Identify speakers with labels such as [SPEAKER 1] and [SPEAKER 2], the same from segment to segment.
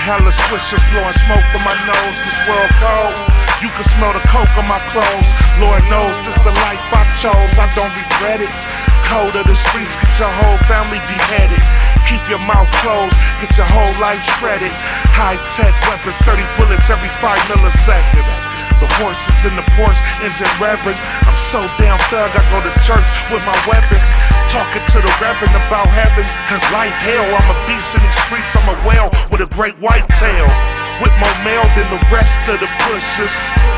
[SPEAKER 1] Hella swishers blowing smoke from my nose. This world cold. You can smell the coke on my clothes. Lord knows this the life I chose. I don't regret it. Cold of the streets, get your whole family beheaded. Keep your mouth closed, get your whole life shredded. High-tech weapons, 30 bullets every 5 milliseconds. The horses in the Porsche, engine revving. I'm so damn thug, I go to church with my weapons. Talking to the reverend about heaven. Cause life hell, I'm a beast in these streets. I'm a whale with a great white tail. With more mail than the rest of the bushes.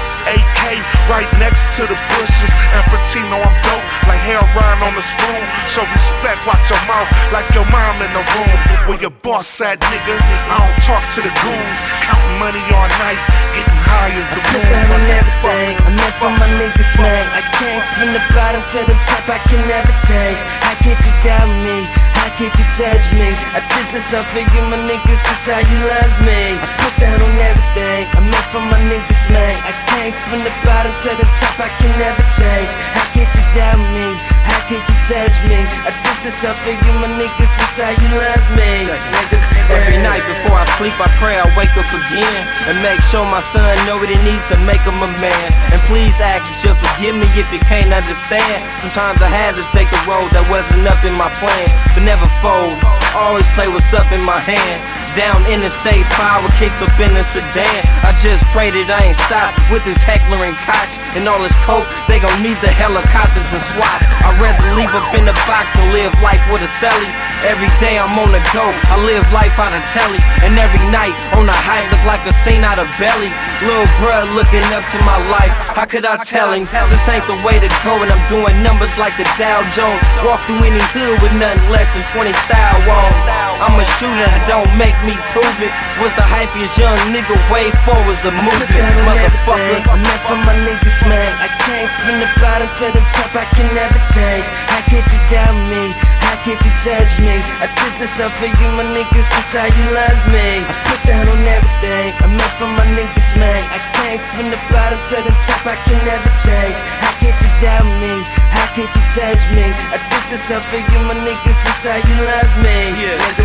[SPEAKER 1] AK right next to the bushes. And Pacino, I'm dope like heroin on the spoon. So respect, watch your mouth like your mom in the room. Where your boss at, nigga? I don't talk to the goons. Counting money all night, getting high as the moon.
[SPEAKER 2] I put that on everything, I'm meant for my niggas, man. I came from the bottom to the top, I can never change. How could you doubt me? How could you judge me? I did this all for you, my niggas, this how you love me. I put that on everything, I'm meant for my niggas, man. I came from the bottom to the top, I can never change. How could you doubt me? How could you judge me? I did this all for you, my niggas, this how you love me.
[SPEAKER 3] Every night before I sleep, I pray I wake up again and make sure my son know what he needs to make him a man. And please ask you to forgive me if you can't understand. Sometimes I had to take a road that wasn't up in my plan, but never fold. Always play what's up in my hand. Down Interstate 5 with kicks up in a sedan. I just pray that I ain't stopped with this heckler and Koch and all this coke. They gon' need the helicopters and SWAT. I'd rather leave up in the box and live life with a celly. Every day I'm on the go, I live life out of telly. And every night on the hype look like a scene out of Belly. Little bruh looking up to my life, how could I tell him? This ain't the way to go and I'm doing numbers like the Dow Jones. Walk through any hood with nothing less than 20,000 on. I'm a shooter, don't make me prove it. Was the hyphiest young nigga way forward's a movement, motherfucker.
[SPEAKER 2] I'm meant for my niggas, man. I came from the bottom to the top, I can never change. How could you doubt me? How could you judge me? I did this all for you, my niggas, this how you love me. I put that on everything, I'm meant for my niggas, man. I came from the bottom to the top, I can never change. How could you doubt me? How could you judge me? I did this all for you, my niggas, this how you love me.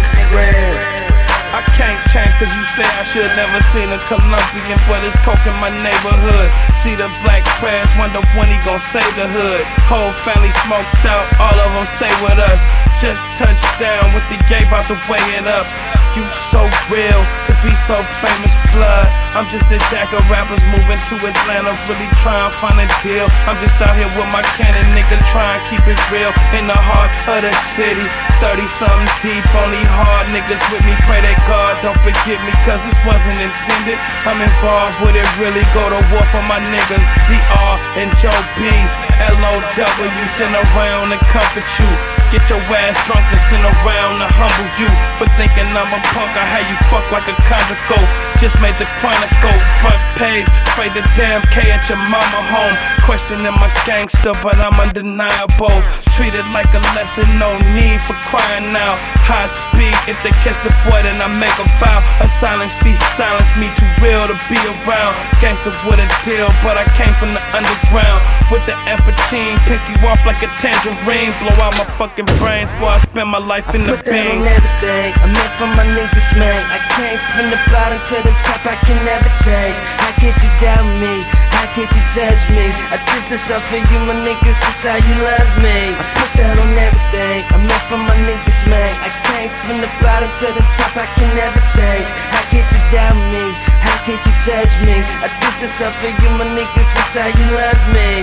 [SPEAKER 4] I can't change cause you say I should never seen a Colombian, but it's coke in my neighborhood. See the black press, wonder when he gon' save the hood. Whole family smoked out, all of them stay with us. Just touched down with the gay, bout to weigh it up. You so real, to be so famous, blood. I'm just a jack of rappers moving to Atlanta, really trying to find a deal. I'm just out here with my cannon, nigga, trying to keep it real. In the heart of the city, 30-something deep, only hard niggas with me. Pray that God don't forget me, cause this wasn't intended. I'm involved with it, really go to war for my niggas. DR and Joe B, LOW, send around to comfort you. Get your ass drunk and send around to humble you. For thinking I'm a punk, I had you fuck like a conjugal. Just made the Chronicle front page. Pray the damn K at your mama home. Questioning my gangster, but I'm undeniable. Treated like a lesson, no need for crying now. High speed, if they catch the boy, then I make a foul. A silence me, too real to be around. Gangster with a deal, but I came from the underground. With the amputine, pick you off like a tangerine. Blow out my fucking brains before I spend my life in the
[SPEAKER 2] I put that
[SPEAKER 4] bean.
[SPEAKER 2] on everything, I'm meant for my niggas, man. I came from the bottom to the top, I can never change. How could you doubt me? How could you judge me? I did this all for you, my niggas, this how you love me. I put that on everything, I'm meant for my niggas, man. I came from the bottom to the top, I can never change. How could you doubt me? How could you judge me? I did this all for you, my niggas, this how you love me.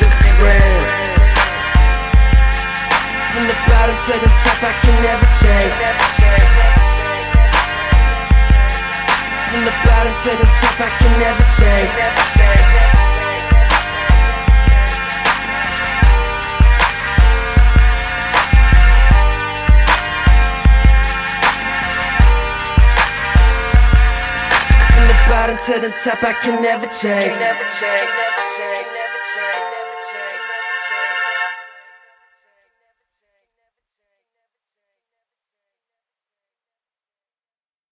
[SPEAKER 2] From the bottom to the top, I can never change. From the bottom to the top, I can never change. From the bottom to the top, I can never change.